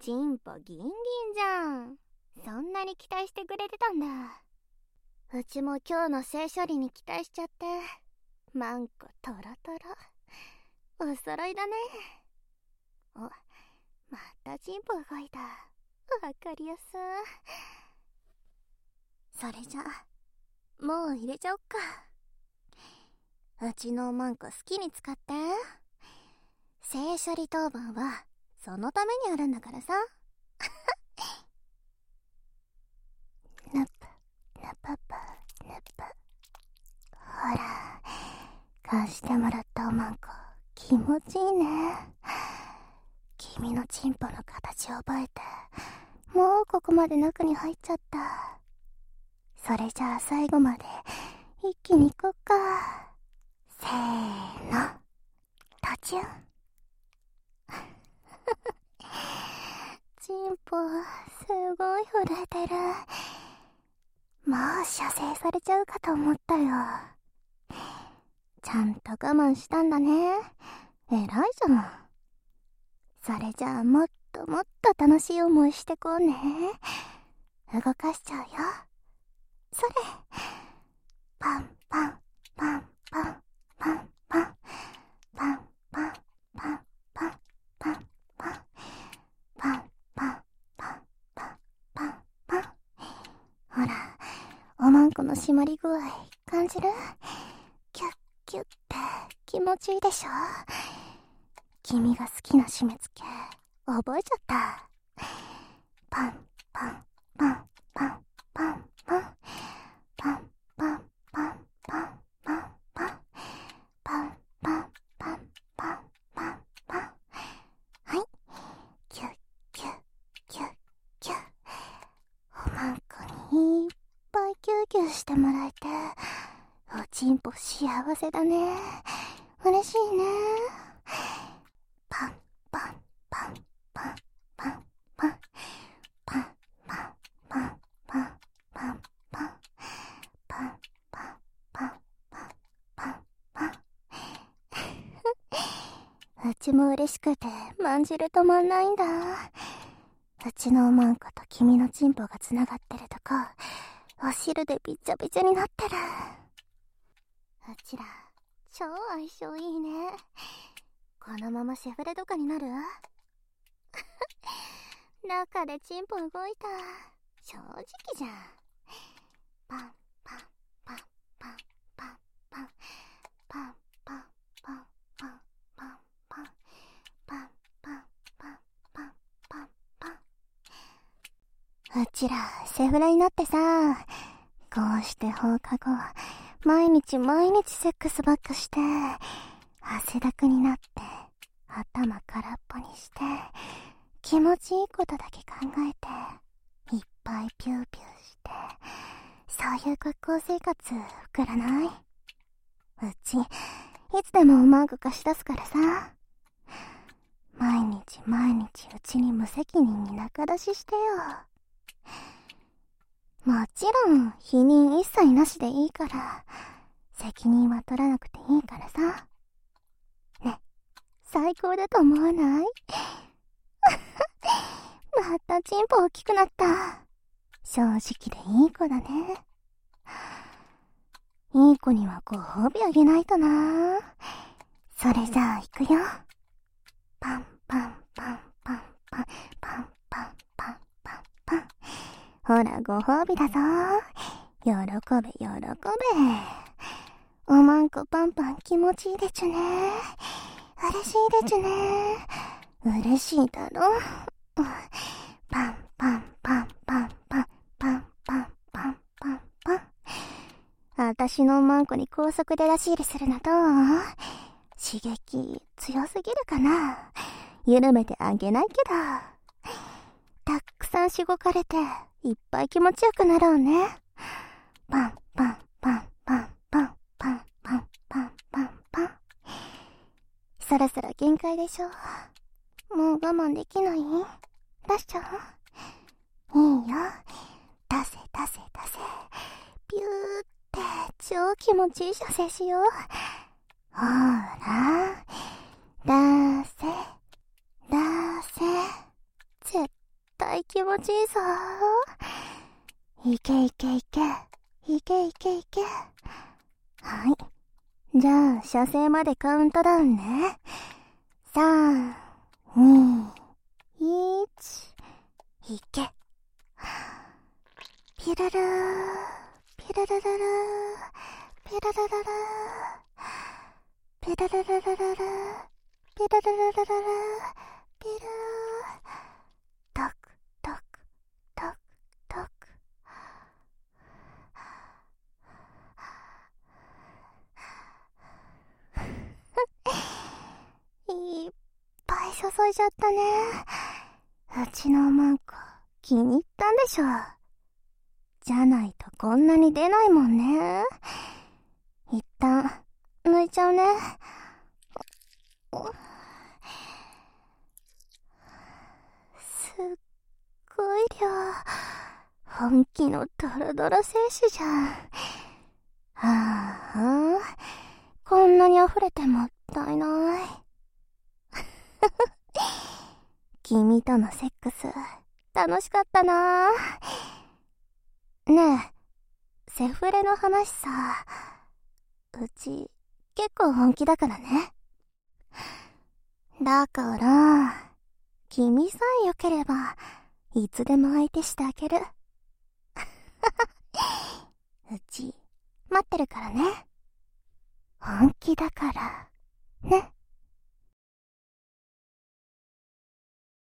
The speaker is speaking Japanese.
チンポギンギンじゃん。そんなに期待してくれてたんだ。うちも今日の性処理に期待しちゃって、マンコトロトロ。お揃いだね。お、またチンポ動いた。わかりやす。それじゃもう入れちゃおっか。うちのマンコ好きに使って。性処理当番はそのためにあるんだからさ。ぬぷぬぷぷぬぷ。ほら、貸してもらったおまんこ気持ちいいね。君のチンポの形を覚えて、もうここまで中に入っちゃった。それじゃあ最後まで一気に行こっか。せーの、途中。チンポすごい震えてる。もう射精されちゃうかと思ったよ。ちゃんと我慢したんだね。偉いじゃん。それじゃあもっともっと楽しい思いしてこうね。動かしちゃうよ。それ。パンパンパンパンパンパンパンパンパンパンパンパンパンパンパンパンパンパン。ほら、おまんこの締まり具合感じる？キュッキュッって気持ちいいでしょ？君が好きな締め付け覚えちゃった。パンパンパンパンパンパンパンパンパンパンパンパンパンパンパンパンパンパン。はい、キュッキュッキュッキュッ。おまんこにいっぱいキューキューしてもらえて、おちんぽ幸せだね。嬉しいね。パンパンパンパンパンパンパンパンパンパンパンパンパンパンパンパンパンパン。うちも嬉しくてまんじる止まんないんだ。うちのおまんこと君のチンポがつながってるとこ、お汁でびちゃびちゃになってる。うちら超相性いいね。このままシェフレとかになる？中でチンポ動いた。正直じゃん。パンパンパンパンパンパンパンパンパンパンパンパンパンパンパンパンパンパン。うちらセフレになってさ、こうして放課後毎日毎日セックスばっかして、汗だくになって頭空っぽにして、気持ちいいことだけ考えていっぱいピューピューして、そういう学校生活送らない？うちいつでもうまく貸し出すからさ。毎日毎日うちに無責任に仲出ししてよ。もちろん否認一切なしでいいから、責任は取らなくていいからさ。ね、最高だと思わない？またチンポ大きくなった。正直でいい子だね。いい子にはご褒美あげないとな。それじゃあ行くよ。パンパンパンパンパンパンパンパンパンパン。ほらご褒美だぞ。喜べ喜べ。おまんこパンパン気持ちいいでちゅね。嬉しいでちゅね。嬉しいだろ。パンパンパンパンパンパンパンパンパンパン。あたしのおまんこに高速で出し入れするのどう？刺激強すぎるかな？緩めてあげないけど。たくさんしごかれていっぱい気持ちよくなろうね。パンパンパンパンパンパンパンパンパンパン。そろそろ限界でしょ。もう我慢できない？出しちゃう？いいよ。出せ出せ出せ。ピューって超気持ちいい射精しよう。ほら、出せ出せ。絶気持ちいいぞ。いけいけいけ。いけいけいけ。はい。じゃあ、射精までカウントダウンね。3、2、1、いけ。ピララー、ピララララー、ピララララー、ピララララララー、ピララララララー、ピラー、タクタクタクタク。いっぱい注いじゃったね。うちのマンコ気に入ったんでしょ。じゃないとこんなに出ないもんね。一旦抜いちゃうね。すっごい量。本気のドロドロ精子じゃん。はあ、こんなに溢れてもったいない。君とのセックス楽しかったな。ねえ、セフレの話さ、うち結構本気だからね。だから、君さえ良ければいつでも相手してあげる。うち待ってるからね。本気だからね。